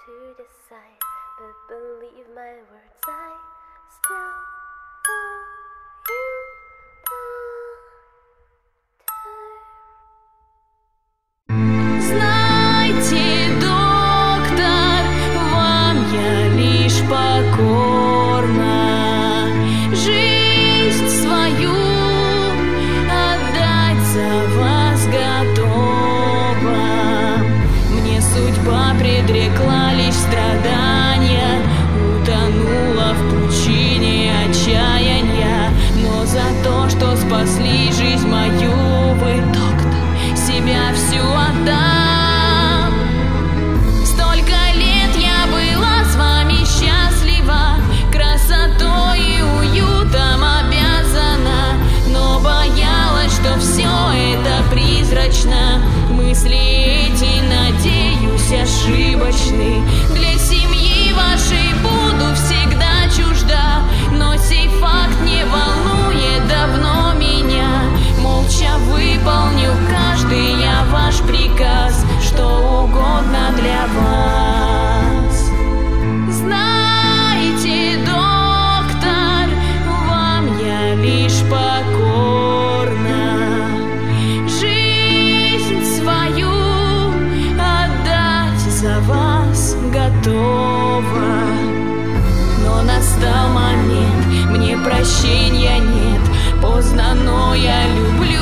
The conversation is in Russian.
to decide, but believe my words, I still owe you the time. Знайте, доктор, вам я лишь покорна, жизнь свою отдать за вас готова. Мне судьба предрекла лишь страдания, утонула в пучине отчаяния, но за то, что спасли жизнь мою, вы, доктор, себя всю отдам. Столько лет я была с вами счастлива, красотой и уютом обязана, но боялась, что все это призрачно. Мысли эти, надеюсь, ошибочны. Для семьи вашей буду всегда чужда, но сей факт не волнует давно меня. Молча выполню каждый я ваш приказ, что угодно для вас. Знаете, доктор, вам я лишь покорна, жизнь свою отдать за вас готова. Но настал момент, мне прощения нет, поздно, но я люблю